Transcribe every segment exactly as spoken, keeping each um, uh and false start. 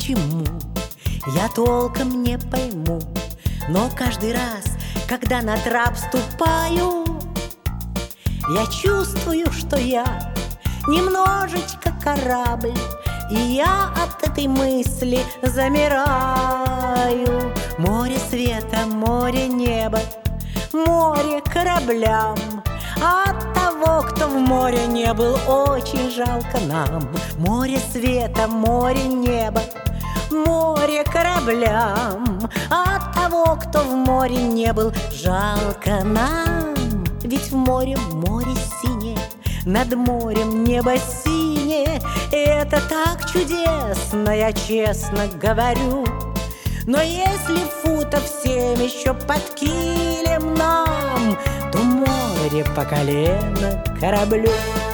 почему, я толком не пойму, но каждый раз, когда на трап ступаю, я чувствую, что я немножечко корабль, и я от этой мысли замираю. Море света, море неба, море кораблям. От того, кто в море не был, очень жалко нам. Море света, море неба, море кораблям. От того, кто в море не был, жалко нам. Ведь в море море синее, над морем небо синее. И это так чудесно, я честно говорю. Но если футов семь еще под килем нам, то море по колено кораблю.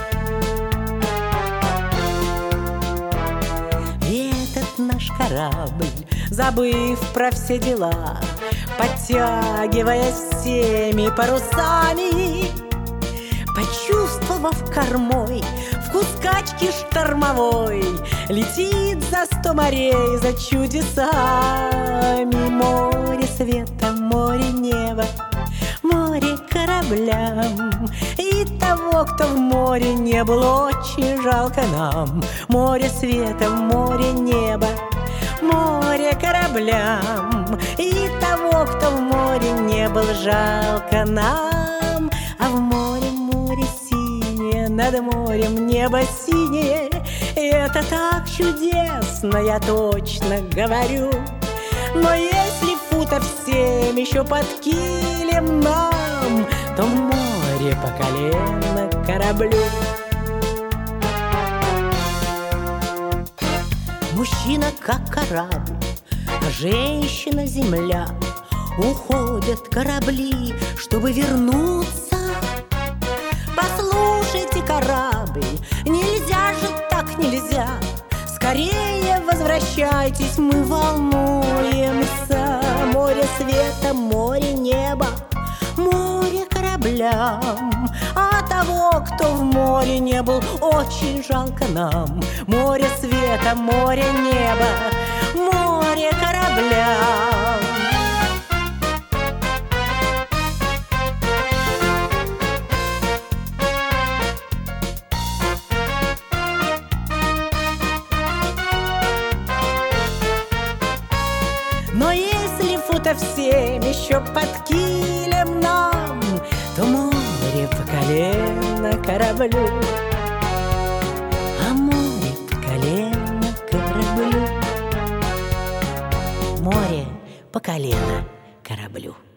И этот наш корабль, забыв про все дела, подтягиваясь всеми парусами, почувствовав кормой вкус качки штормовой, летит за сто морей, за чудесами. Море света, море неба, море кораблям. И того, кто в море не был, очень жалко нам. Море света, море неба, море кораблям. И того, кто в море не был, жалко нам. А в море море синее, над морем небо синее. И это так чудесно, я точно говорю. Но если футов семь еще под килем нам, то море по колено кораблю. Мужчина как корабль, а женщина земля. Уходят корабли, чтобы вернуться. Послушайте, корабль, нельзя же так, нельзя. Скорее возвращайтесь, мы волнуемся. Море света, море неба, море кораблям. А того, кто в море не был, очень жалко нам. Море света, море неба, море кораблям. Но если футов семь еще под килем нам, то море по колено кораблю. А море по колено кораблю. Море по колено кораблю.